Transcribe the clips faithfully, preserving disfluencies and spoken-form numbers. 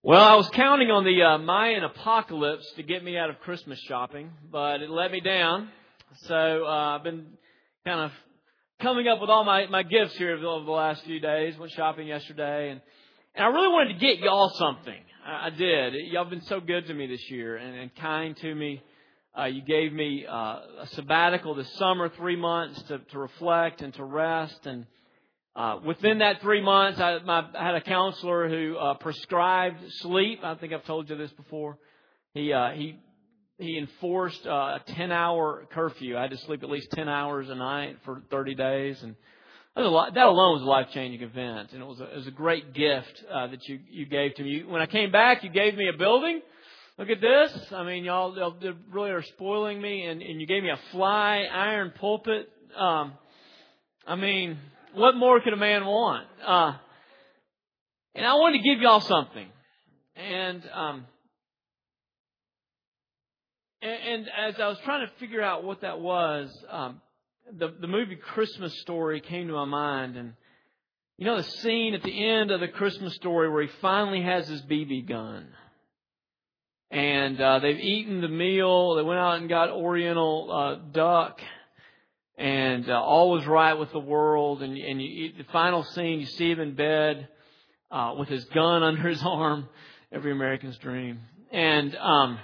Well, I was counting on the uh, Mayan apocalypse to get me out of Christmas shopping, but it let me down. So uh, I've been kind of coming up with all my, my gifts here over the last few days. Went shopping yesterday, and, and I really wanted to get y'all something. I, I did. Y'all have been so good to me this year and, and kind to me. Uh, you gave me uh, a sabbatical this summer, three months to, to reflect and to rest. And Uh, within that three months, I, my, I had a counselor who uh, prescribed sleep. I think I've told you this before. He uh, he he enforced uh, a ten-hour curfew. I had to sleep at least ten hours a night for thirty days, and that, was a lot, that alone was a life-changing event. And it was a, it was a great gift uh, that you you gave to me. When I came back, you gave me a building. Look at this. I mean, y'all, y'all really are spoiling me, and, and you gave me a fly iron pulpit. Um, I mean. What more could a man want? Uh, and I wanted to give y'all something. And, um, and, and as I was trying to figure out what that was, um, the, the movie Christmas Story came to my mind. And you know the scene at the end of the Christmas Story where he finally has his B B gun. And uh, they've eaten the meal. They went out and got Oriental uh, duck. And uh, all was right with the world. And, and you, the final scene, you see him in bed uh, with his gun under his arm. Every American's dream. And um,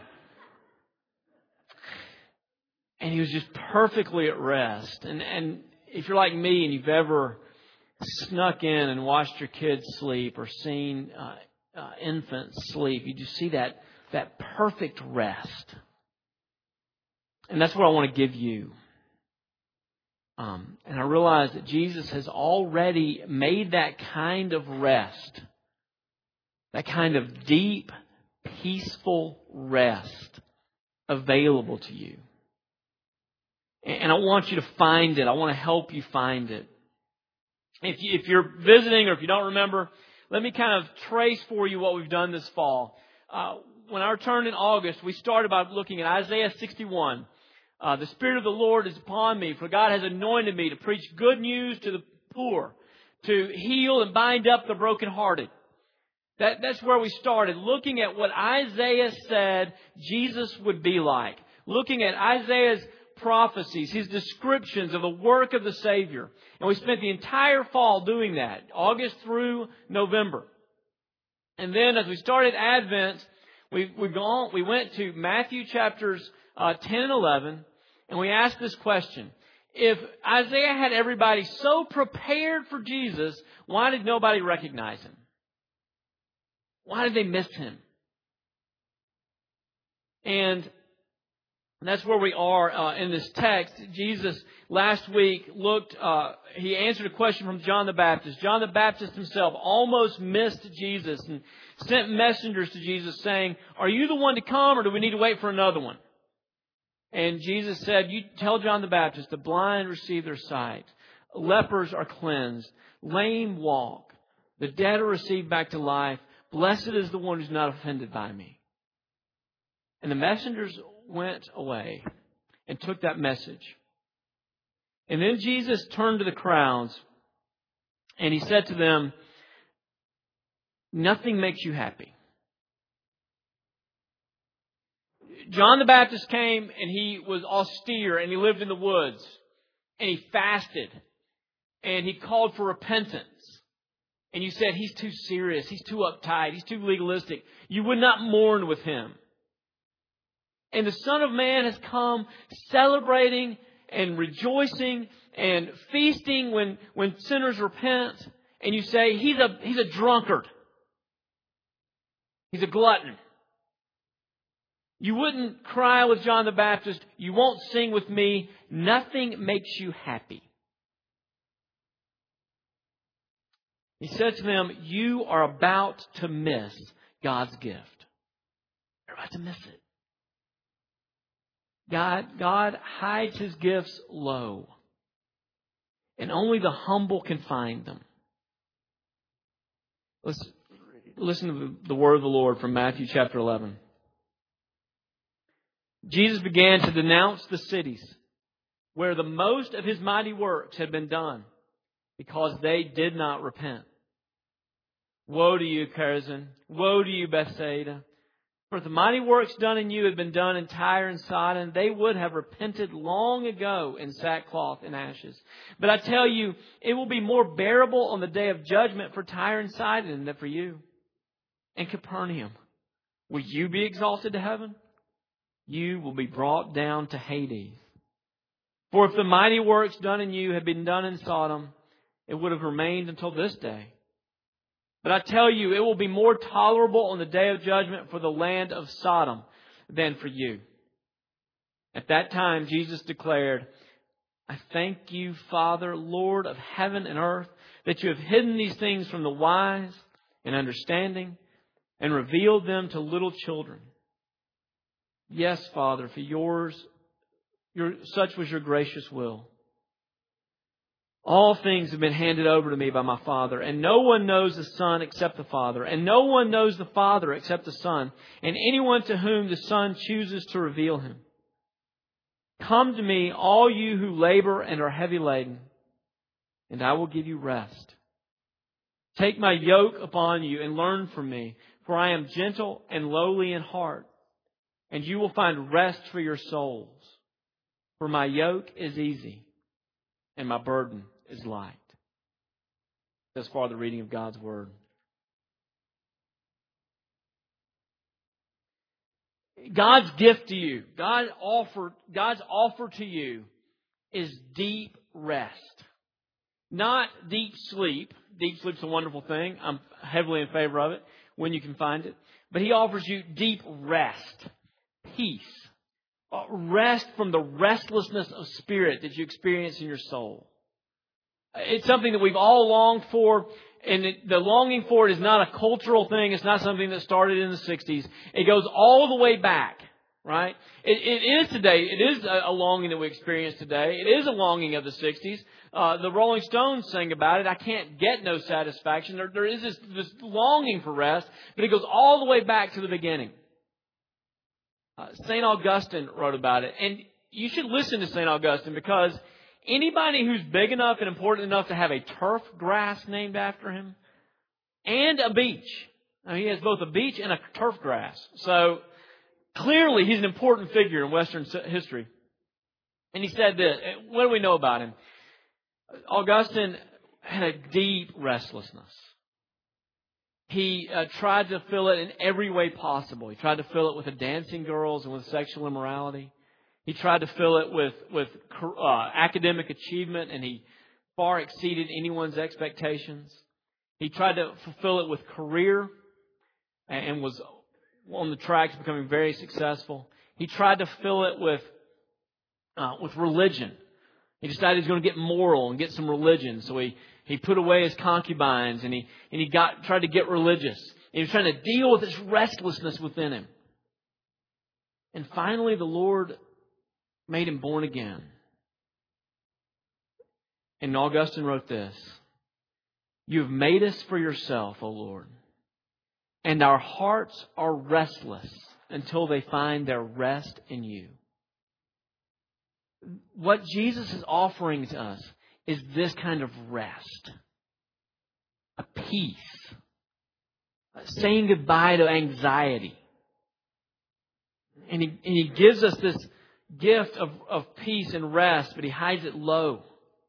and he was just perfectly at rest. And, and if you're like me and you've ever snuck in and watched your kids sleep or seen uh, uh, infants sleep, you just see that that perfect rest. And that's what I want to give you. Um, and I realize that Jesus has already made that kind of rest, that kind of deep, peaceful rest available to you. And I want you to find it. I want to help you find it. If, you, if you're visiting or if you don't remember, let me kind of trace for you what we've done this fall. Uh, when I returned in August, we started by looking at Isaiah sixty-one. Uh, the Spirit of the Lord is upon me, for God has anointed me to preach good news to the poor, to heal and bind up the brokenhearted. That, that's where we started, looking at what Isaiah said Jesus would be like. Looking at Isaiah's prophecies, his descriptions of the work of the Savior. And we spent the entire fall doing that, August through November. And then as we started Advent, we, we've gone, we went to Matthew chapters uh, ten and eleven. And we asked this question. If Isaiah had everybody so prepared for Jesus, why did nobody recognize him? Why did they miss him? And that's where we are uh, in this text. Jesus last week looked, uh, he answered a question from John the Baptist. John the Baptist himself almost missed Jesus and sent messengers to Jesus saying, "Are you the one to come, or do we need to wait for another one?" And Jesus said, "You tell John the Baptist, the blind receive their sight, lepers are cleansed, lame walk, the dead are received back to life. Blessed is the one who's not offended by me." And the messengers went away and took that message. And then Jesus turned to the crowds and he said to them, "Nothing makes you happy." John the Baptist came and he was austere and he lived in the woods and he fasted and he called for repentance. And you said, "He's too serious. He's too uptight. He's too legalistic." You would not mourn with him. And the Son of Man has come celebrating and rejoicing and feasting when, when sinners repent. And you say, he's a, he's a drunkard. He's a glutton. You wouldn't cry with John the Baptist. You won't sing with me. Nothing makes you happy. He said to them, you are about to miss God's gift. You're about to miss it. God, God hides His gifts low. And only the humble can find them. Let's listen to the word of the Lord from Matthew chapter eleven. Jesus began to denounce the cities where the most of His mighty works had been done because they did not repent. Woe to you, Chorazin! Woe to you, Bethsaida! For if the mighty works done in you had been done in Tyre and Sidon, they would have repented long ago in sackcloth and ashes. But I tell you, it will be more bearable on the day of judgment for Tyre and Sidon than for you. And Capernaum, will you be exalted to heaven? You will be brought down to Hades. For if the mighty works done in you had been done in Sodom, it would have remained until this day. But I tell you, it will be more tolerable on the day of judgment for the land of Sodom than for you. At that time, Jesus declared, I thank you, Father, Lord of heaven and earth, that you have hidden these things from the wise and understanding and revealed them to little children. Yes, Father, for yours, your, such was your gracious will. All things have been handed over to me by my Father, and no one knows the Son except the Father, and no one knows the Father except the Son, and anyone to whom the Son chooses to reveal Him. Come to me, all you who labor and are heavy laden, and I will give you rest. Take my yoke upon you and learn from me, for I am gentle and lowly in heart, and you will find rest for your souls. For my yoke is easy, and my burden is light. Thus far, the reading of God's Word. God's gift to you, God offer, God's offer to you is deep rest. Not deep sleep. Deep sleep's a wonderful thing. I'm heavily in favor of it when you can find it. But He offers you deep rest, peace, rest from the restlessness of spirit that you experience in your soul. It's something that we've all longed for, and it, the longing for it is not a cultural thing. It's not something that started in the sixties. It goes all the way back, right? It, it is today. It is a, a longing that we experience today. It is a longing of the sixties. Uh, the Rolling Stones sang about it. I can't get no satisfaction. There, there is this, this longing for rest, but it goes all the way back to the beginning. Uh, Saint Augustine wrote about it, and you should listen to Saint Augustine, because anybody who's big enough and important enough to have a turf grass named after him and a beach. Now, he has both a beach and a turf grass. So clearly he's an important figure in Western history. And he said this. What do we know about him? Augustine had a deep restlessness. He uh, tried to fill it in every way possible. He tried to fill it with the dancing girls and with sexual immorality. He tried to fill it with, with uh, academic achievement, and he far exceeded anyone's expectations. He tried to fulfill it with career and was on the track to becoming very successful. He tried to fill it with uh, with religion. He decided he was going to get moral and get some religion. So he, he put away his concubines, and he and he got tried to get religious. And he was trying to deal with this restlessness within him. And finally, the Lord made him born again. And Augustine wrote this: You have made us for yourself, O Lord, and our hearts are restless until they find their rest in you. What Jesus is offering to us is this kind of rest, a peace, saying goodbye to anxiety. And he, and he gives us this gift of, of peace and rest, but He hides it low.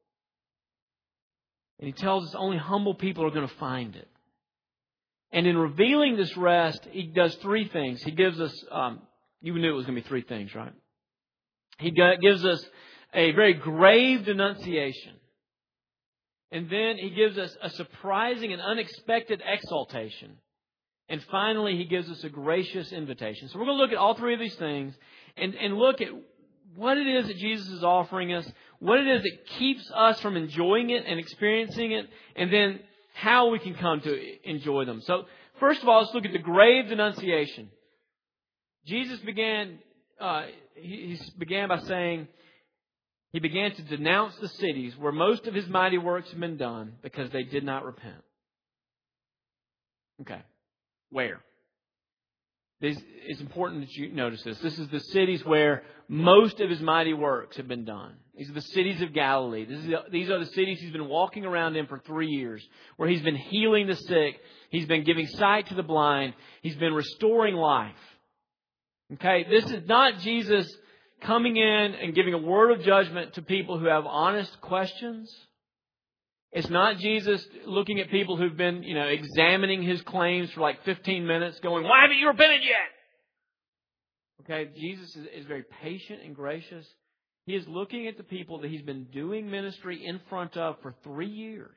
And He tells us only humble people are going to find it. And in revealing this rest, He does three things. He gives us, um, you knew it was going to be three things, right? He gives us a very grave denunciation. And then He gives us a surprising and unexpected exaltation. And finally, He gives us a gracious invitation. So we're going to look at all three of these things and, and look at what it is that Jesus is offering us, what it is that keeps us from enjoying it and experiencing it, and then how we can come to enjoy them. So first of all, let's look at the grave denunciation. Jesus began, uh, he, he began by saying, He began to denounce the cities where most of His mighty works have been done because they did not repent. Okay. Where? This, it's important that you notice this. This is the cities where most of His mighty works have been done. These are the cities of Galilee. This is the, these are the cities He's been walking around in for three years, where He's been healing the sick. He's been giving sight to the blind. He's been restoring life. Okay, this is not Jesus coming in and giving a word of judgment to people who have honest questions. It's not Jesus looking at people who've been, you know, examining His claims for like fifteen minutes going, why haven't you repented yet? Okay, Jesus is, is very patient and gracious. He is looking at the people that He's been doing ministry in front of for three years.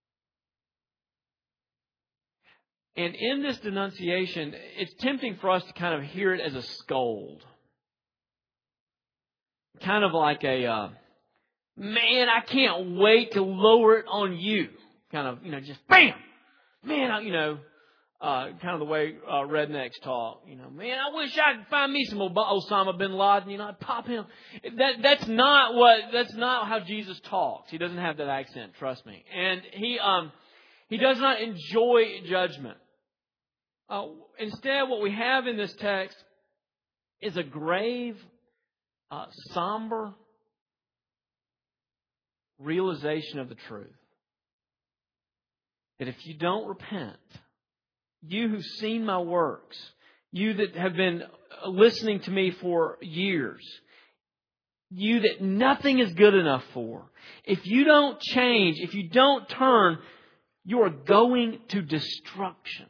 And in this denunciation, it's tempting for us to kind of hear it as a scold. Kind of like a... Uh, Man, I can't wait to lower it on you. Kind of, you know, just bam! Man, I, you know, uh, kind of the way uh, rednecks talk. You know, man, I wish I could find me some Osama bin Laden. You know, I'd pop him. That that's not what. That's not how Jesus talks. He doesn't have that accent. Trust me. And he um he does not enjoy judgment. Uh, instead, what we have in this text is a grave, uh, somber realization of the truth. That if you don't repent, you who've seen my works, you that have been listening to me for years, you that nothing is good enough for, if you don't change, if you don't turn, you are going to destruction.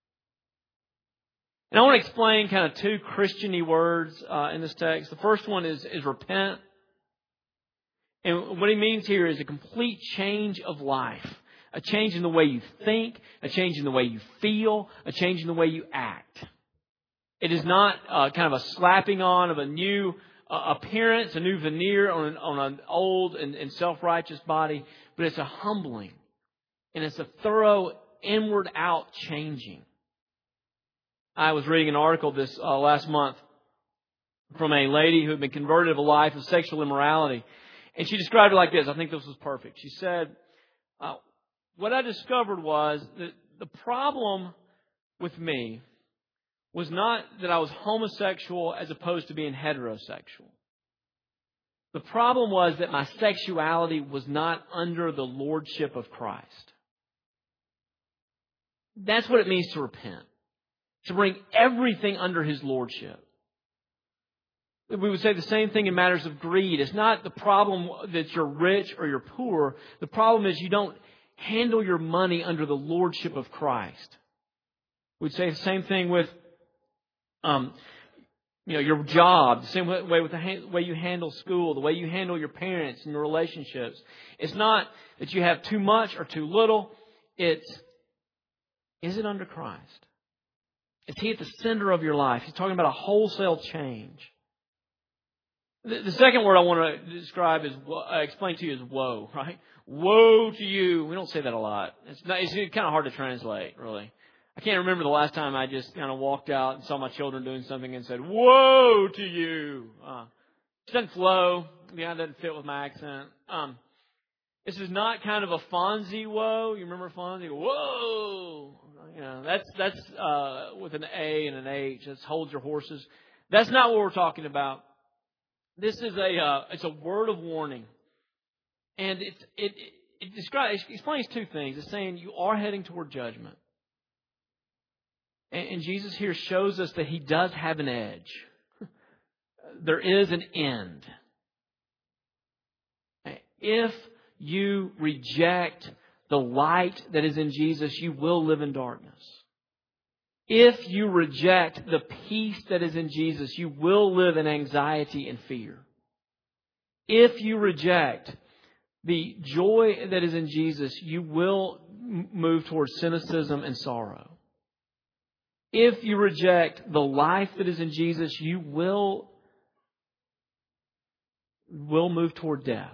And I want to explain kind of two Christian-y words uh, in this text. The first one is, is repent. And what he means here is a complete change of life. A change in the way you think, a change in the way you feel, a change in the way you act. It is not uh, kind of a slapping on of a new uh, appearance, a new veneer on an, on an old and, and self-righteous body, but it's a humbling. And it's a thorough inward out changing. I was reading an article this uh, last month from a lady who had been converted of a life of sexual immorality. And she described it like this. I think this was perfect. She said, uh, what I discovered was that the problem with me was not that I was homosexual as opposed to being heterosexual. The problem was that my sexuality was not under the lordship of Christ. That's what it means to repent. To bring everything under His lordship. We would say the same thing in matters of greed. It's not the problem that you're rich or you're poor. The problem is you don't handle your money under the lordship of Christ. We'd say the same thing with, um, you know, your job. The same way with the ha- way you handle school, the way you handle your parents and your relationships. It's not that you have too much or too little. It's, is it under Christ? Is He at the center of your life? He's talking about a wholesale change. The second word I want to describe is, uh, explain to you is woe, right? Woe to you. We don't say that a lot. It's, not, it's kind of hard to translate, really. I can't remember the last time I just kind of walked out and saw my children doing something and said, woe to you. Uh, it doesn't flow. Yeah, it doesn't fit with my accent. Um, this is not kind of a Fonzie woe. You remember Fonzie? Whoa. You know, that's, that's uh, with an A and an H. That's hold your horses. That's not what we're talking about. This is a uh, it's a word of warning, and it's, it it it describes it explains two things. It's saying you are heading toward judgment, and, and Jesus here shows us that He does have an edge. There is an end. If you reject the light that is in Jesus, you will live in darkness. If you reject the peace that is in Jesus, you will live in anxiety and fear. If you reject the joy that is in Jesus, you will move towards cynicism and sorrow. If you reject the life that is in Jesus, you will, will move toward death.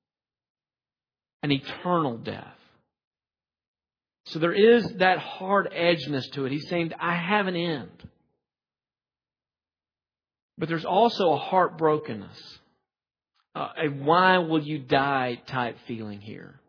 An eternal death. So there is that hard edgeness to it. He's saying, I have an end. But there's also a heartbrokenness. Uh, a why will you die type feeling here.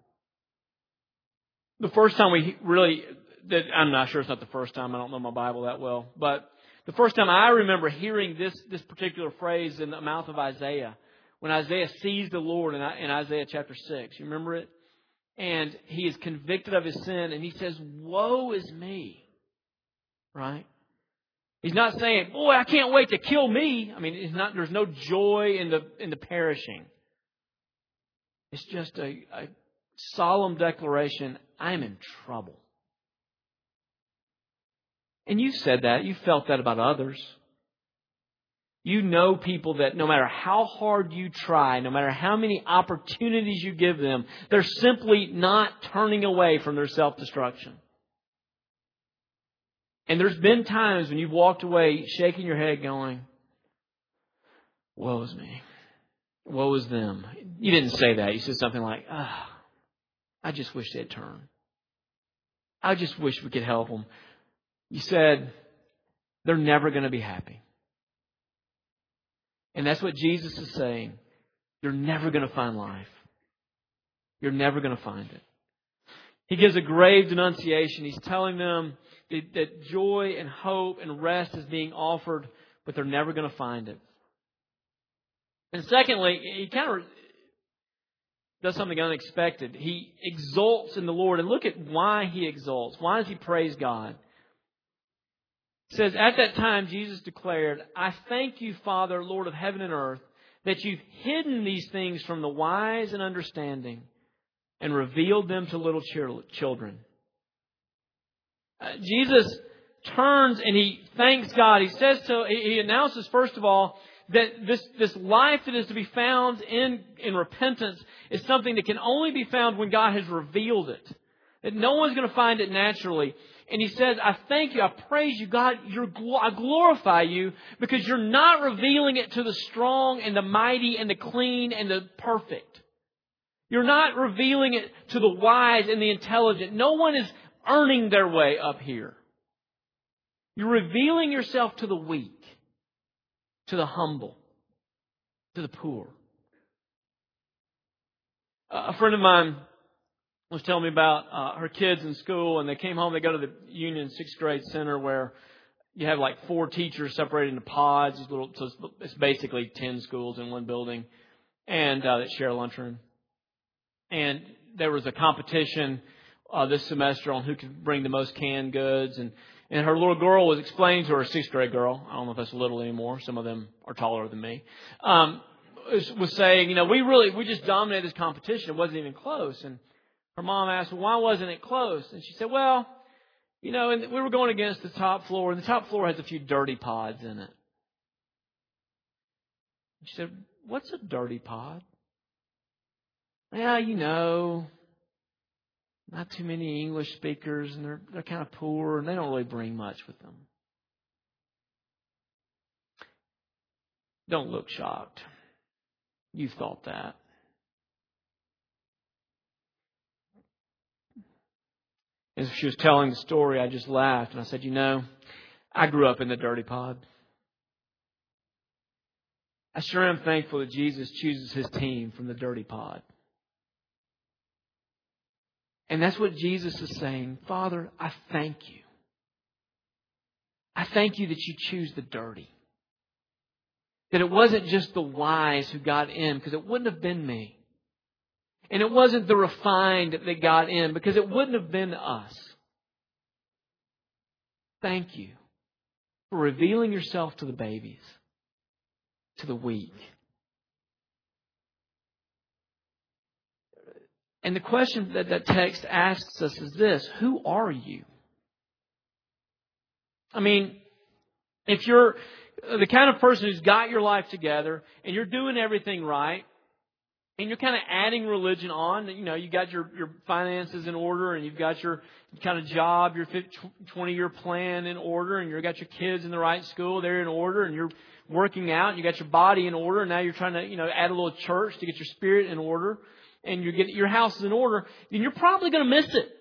The first time we really, that I'm not sure it's not the first time. I don't know my Bible that well. But The first time I remember hearing this, this particular phrase in the mouth of Isaiah, when Isaiah sees the Lord in, in Isaiah chapter six. You remember it? And he is convicted of his sin, and he says, "Woe is me." Right? He's not saying, "Boy, I can't wait to kill me." I mean, it's not. There's no joy in the in the perishing. It's just a, a solemn declaration. I'm in trouble. And you've said that. You've felt that about others. You know people that no matter how hard you try, no matter how many opportunities you give them, they're simply not turning away from their self-destruction. And there's been times when you've walked away shaking your head going, "Woe is me. Woe is them." You didn't say that. You said something like, "Ah, oh, I just wish they'd turn. I just wish we could help them." You said, "They're never going to be happy." And that's what Jesus is saying. You're never going to find life. You're never going to find it. He gives a grave denunciation. He's telling them that, that joy and hope and rest is being offered, but they're never going to find it. And secondly, he kind of does something unexpected. He exults in the Lord. And look at why he exults. Why does he praise God? It says, "At that time, Jesus declared, 'I thank you, Father, Lord of heaven and earth, that you've hidden these things from the wise and understanding and revealed them to little children.'" Uh, Jesus turns and he thanks God. He says so. He announces, first of all, that this, this life that is to be found in, in repentance is something that can only be found when God has revealed it. That no one's going to find it naturally. And he says, "I thank you, I praise you, God, you're, I glorify you because you're not revealing it to the strong and the mighty and the clean and the perfect. You're not revealing it to the wise and the intelligent. No one is earning their way up here. You're revealing yourself to the weak, to the humble, to the poor." A friend of mine was telling me about uh, her kids in school, and they came home. They go to the Union sixth grade center where you have like four teachers separated into pods. These little, so it's, it's basically ten schools in one building, and uh, that share a lunchroom. And there was a competition uh, this semester on who could bring the most canned goods, and and her little girl was explaining to her sixth grade girl. I don't know if that's little anymore. Some of them are taller than me. Um, was, was saying, you know, we really we just dominated this competition. It wasn't even close. And her mom asked, "Well, why wasn't it close?" And she said, "Well, you know, and we were going against the top floor, and the top floor has a few dirty pods in it." She said, "What's a dirty pod?" "Yeah, you know, not too many English speakers, and they're they're kind of poor, and they don't really bring much with them." Don't look shocked. You thought that. As she was telling the story, I just laughed and I said, "You know, I grew up in the dirty pod. I sure am thankful that Jesus chooses his team from the dirty pod." And that's what Jesus is saying. "Father, I thank you. I thank you that you choose the dirty. That it wasn't just the wise who got in, because it wouldn't have been me. And it wasn't the refined that got in, because it wouldn't have been us. Thank you for revealing yourself to the babies, to the weak." And the question that that text asks us is this: who are you? I mean, if you're the kind of person who's got your life together and you're doing everything right, and you're kind of adding religion on, you know, you got your, your finances in order, and you've got your kind of job, your twenty-year plan in order, and you've got your kids in the right school, they're in order, and you're working out, and you got your body in order, and now you're trying to, you know, add a little church to get your spirit in order, and you get your house is in order, then you're probably going to miss it.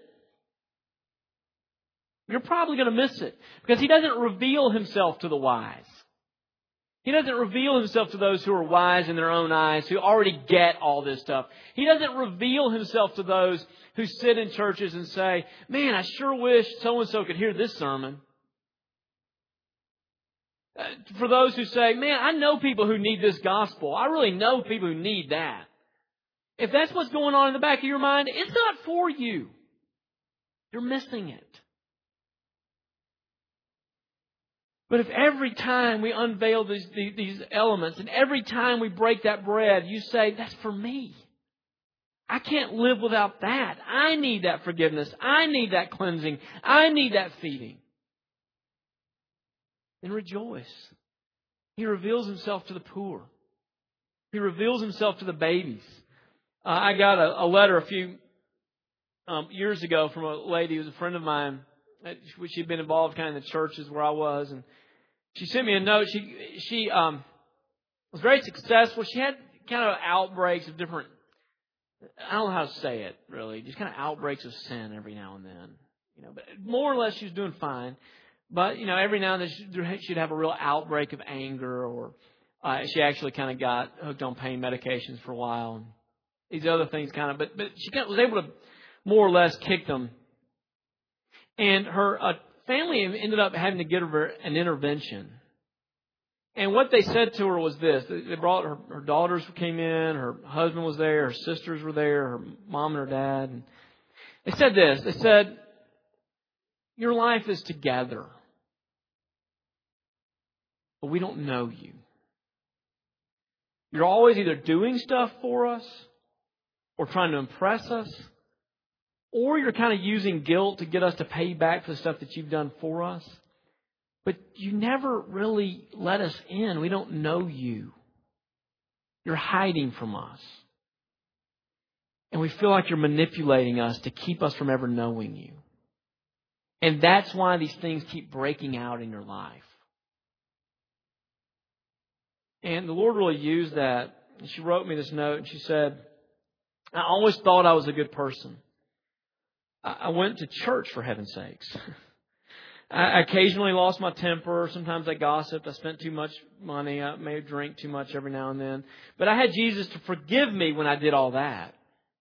You're probably going to miss it because he doesn't reveal himself to the wise. He doesn't reveal himself to those who are wise in their own eyes, who already get all this stuff. He doesn't reveal himself to those who sit in churches and say, "Man, I sure wish so-and-so could hear this sermon." Uh, for those who say, man, I know people who need this gospel. I really know people who need that. If that's what's going on in the back of your mind, it's not for you. You're missing it. But if every time we unveil these, these elements and every time we break that bread, you say, that's for me. I can't live without that. I need that forgiveness. I need that cleansing. I need that feeding. Then rejoice. He reveals Himself to the poor. He reveals Himself to the babies. Uh, I got a, a letter a few um, years ago from a lady who was a friend of mine. She'd been involved kind of in the churches where I was, and she sent me a note. She she um, was very successful. She had kind of outbreaks of different, I don't know how to say it really, just kind of outbreaks of sin every now and then. You know, but more or less she was doing fine. But you know, every now and then she'd have a real outbreak of anger, or uh, she actually kind of got hooked on pain medications for a while. And these other things kind of, but but she kind of was able to more or less kick them. And her uh, family ended up having to get her an intervention. And what they said to her was this. They brought her, her daughters came in, her husband was there, her sisters were there, her mom and her dad. And they said this. They said, your life is together, but we don't know you. You're always either doing stuff for us or trying to impress us, or you're kind of using guilt to get us to pay back for the stuff that you've done for us. But you never really let us in. We don't know you. You're hiding from us. And we feel like you're manipulating us to keep us from ever knowing you. And that's why these things keep breaking out in your life. And the Lord really used that. And she wrote me this note and she said, I always thought I was a good person. I went to church, for heaven's sakes. I occasionally lost my temper. Sometimes I gossiped. I spent too much money. I may drink too much every now and then. But I had Jesus to forgive me when I did all that.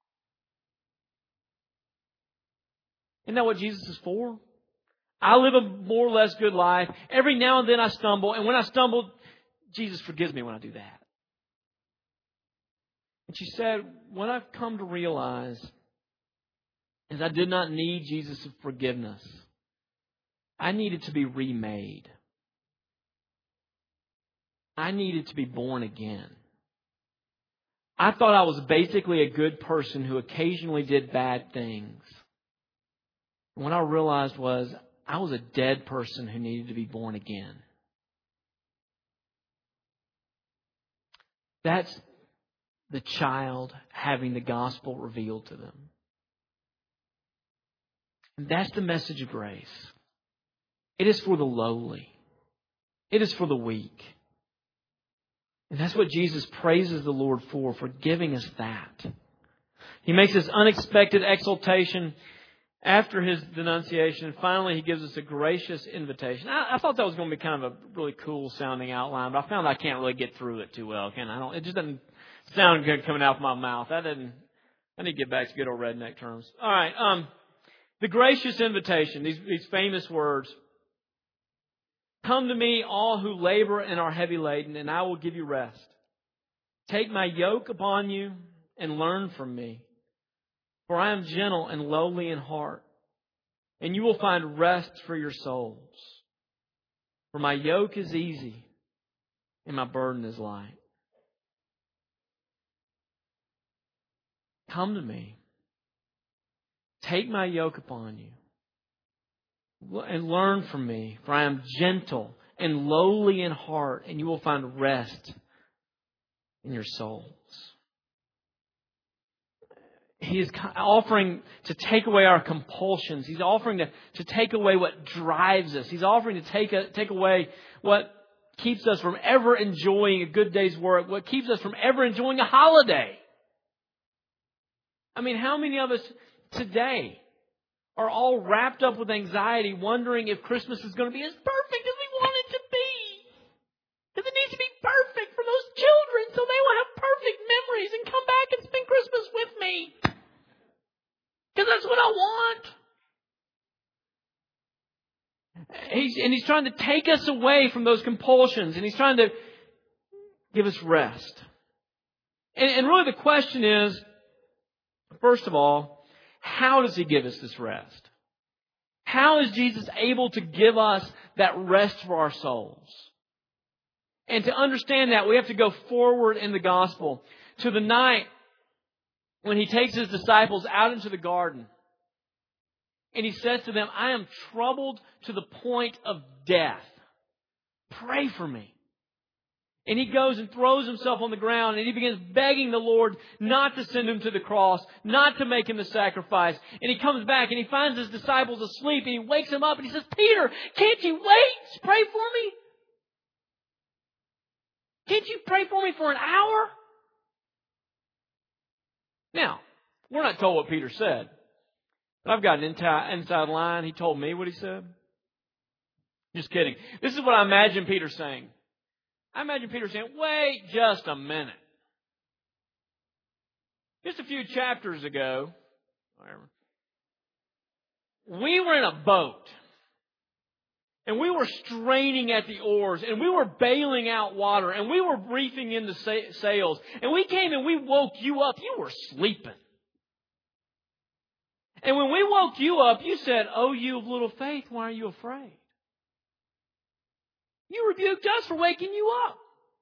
Isn't that what Jesus is for? I live a more or less good life. Every now and then I stumble. And when I stumble, Jesus forgives me when I do that. And she said, what I've come to realize is I did not need Jesus' forgiveness. I needed to be remade. I needed to be born again. I thought I was basically a good person who occasionally did bad things. And what I realized was I was a dead person who needed to be born again. That's the child having the gospel revealed to them. And that's the message of grace. It is for the lowly. It is for the weak. And that's what Jesus praises the Lord for, for giving us that. He makes this unexpected exaltation after His denunciation. And finally, He gives us a gracious invitation. I, I thought that was going to be kind of a really cool sounding outline, but I found I can't really get through it too well. Can I? I don't, it just doesn't sound good coming out of my mouth. That didn't, I need to get back to good old redneck terms. All right. Um, the gracious invitation, these, these famous words. Come to me, all who labor and are heavy laden, and I will give you rest. Take my yoke upon you and learn from me. For I am gentle and lowly in heart, and you will find rest for your souls. For my yoke is easy and my burden is light. Come to me. Take my yoke upon you and learn from me, for I am gentle and lowly in heart, and you will find rest in your souls. He is offering to take away our compulsions. He's offering to, to take away what drives us. He's offering to take a, take away what keeps us from ever enjoying a good day's work, what keeps us from ever enjoying a holiday. I mean, how many of us today are all wrapped up with anxiety, wondering if Christmas is going to be as perfect as we want it to be? Because it needs to be perfect for those children so they will have perfect memories and come back and spend Christmas with me. Because that's what I want. he's, and He's trying to take us away from those compulsions. And He's trying to give us rest. And, and really the question is, first of all, how does He give us this rest? How is Jesus able to give us that rest for our souls? And to understand that, we have to go forward in the gospel to the night when He takes His disciples out into the garden. And He says to them, I am troubled to the point of death. Pray for me. And He goes and throws Himself on the ground and He begins begging the Lord not to send Him to the cross, not to make Him the sacrifice. And He comes back and He finds His disciples asleep and He wakes them up and He says, Peter, can't you wait? Pray for me. Can't you pray for me for an hour? Now, we're not told what Peter said. But I've got an inside line. He told me what he said. Just kidding. This is what I imagine Peter saying. I imagine Peter saying, wait just a minute. Just a few chapters ago, we were in a boat. And we were straining at the oars. And we were bailing out water. And we were reefing in the sails. And we came and we woke you up. You were sleeping. And when we woke you up, you said, oh, you of little faith, why are you afraid? You rebuked us for waking you up.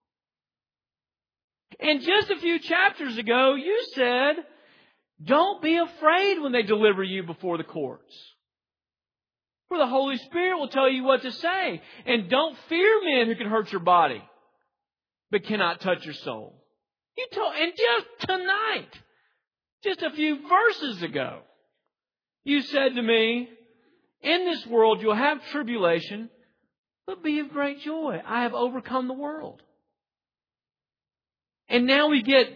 And just a few chapters ago, you said, don't be afraid when they deliver you before the courts. For the Holy Spirit will tell you what to say. And don't fear men who can hurt your body, but cannot touch your soul. You told, and just tonight, just a few verses ago, you said to me, in this world you'll have tribulation, but be of great joy. I have overcome the world. And now we get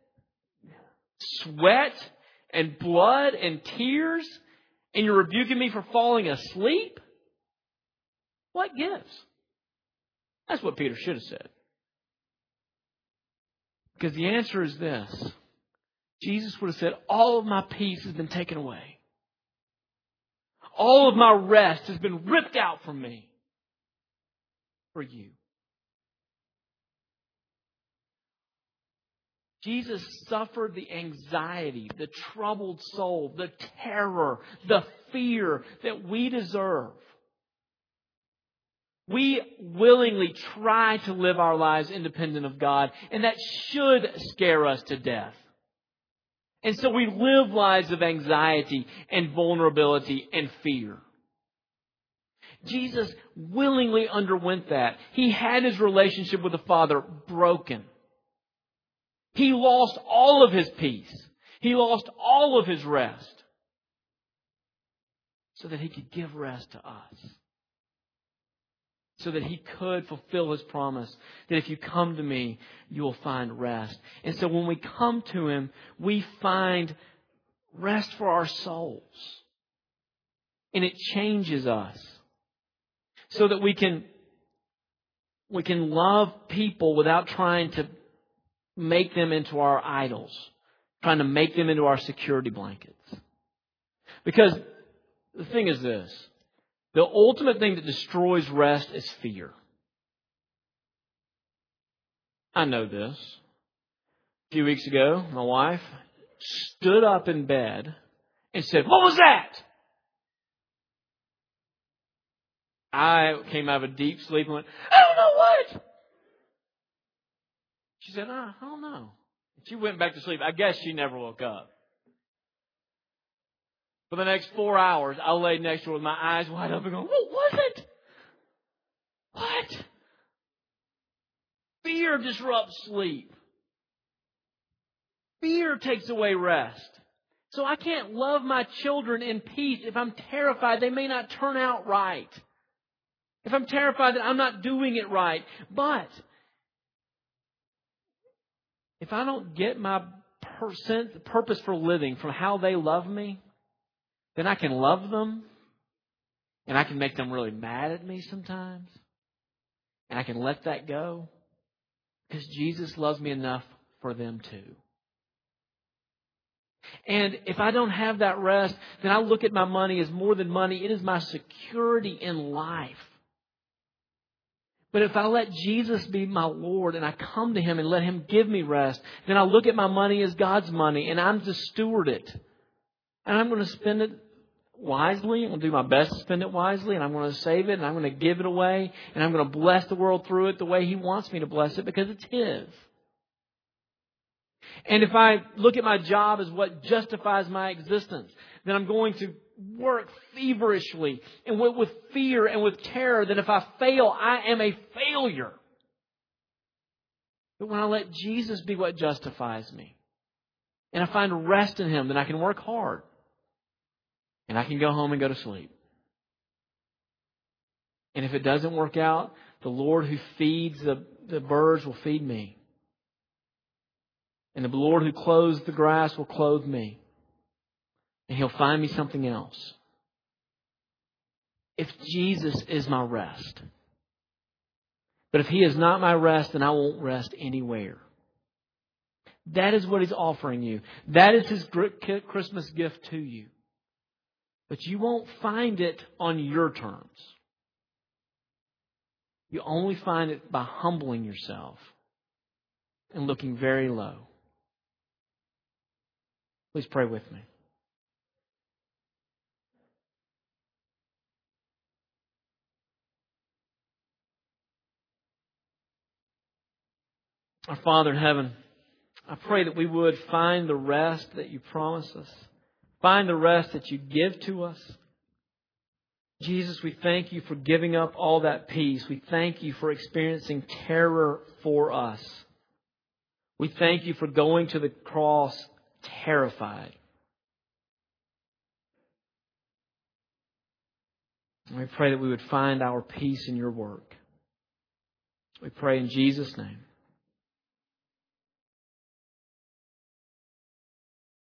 sweat and blood and tears, and you're rebuking me for falling asleep? What gives? That's what Peter should have said. Because the answer is this. Jesus would have said, all of my peace has been taken away. All of my rest has been ripped out from me for you. Jesus suffered the anxiety, the troubled soul, the terror, the fear that we deserve. We willingly try to live our lives independent of God, and that should scare us to death. And so we live lives of anxiety and vulnerability and fear. Jesus willingly underwent that. He had His relationship with the Father broken. He lost all of His peace. He lost all of His rest so that He could give rest to us. So that He could fulfill His promise that if you come to me, you will find rest. And so when we come to Him, we find rest for our souls. And it changes us so that we can, we can love people without trying to make them into our idols, trying to make them into our security blankets. Because the thing is this. The ultimate thing that destroys rest is fear. I know this. A few weeks ago, my wife stood up in bed and said, "What was that?" I came out of a deep sleep and went, "I don't know what." She said, oh, I don't know. She went back to sleep. I guess she never woke up. For the next four hours, I laid next to her with my eyes wide open going, what was it? What? Fear disrupts sleep. Fear takes away rest. So I can't love my children in peace if I'm terrified they may not turn out right. If I'm terrified that I'm not doing it right. But if I don't get my purpose for living from how they love me, then I can love them, and I can make them really mad at me sometimes, and I can let that go, because Jesus loves me enough for them too. And if I don't have that rest, then I look at my money as more than money. It is my security in life. But if I let Jesus be my Lord and I come to Him and let Him give me rest, then I look at my money as God's money and I'm to steward it. And I'm going to spend it wisely. I'm going to do my best to spend it wisely, and I'm going to save it, and I'm going to give it away, and I'm going to bless the world through it the way He wants me to bless it because it's His. And if I look at my job as what justifies my existence, then I'm going to work feverishly and with, with fear and with terror that if I fail, I am a failure. But when I let Jesus be what justifies me, and I find rest in Him, then I can work hard. And I can go home and go to sleep. And if it doesn't work out, the Lord who feeds the, the birds will feed me. And the Lord who clothes the grass will clothe me. And He'll find me something else. If Jesus is my rest. But if He is not my rest, then I won't rest anywhere. That is what He's offering you. That is His Christmas gift to you. But you won't find it on your terms. You only find it by humbling yourself and looking very low. Please pray with me. Our Father in heaven, I pray that we would find the rest that You promise us. Find the rest that You give to us. Jesus, we thank You for giving up all that peace. We thank You for experiencing terror for us. We thank You for going to the cross terrified. And we pray that we would find our peace in Your work. We pray in Jesus' name.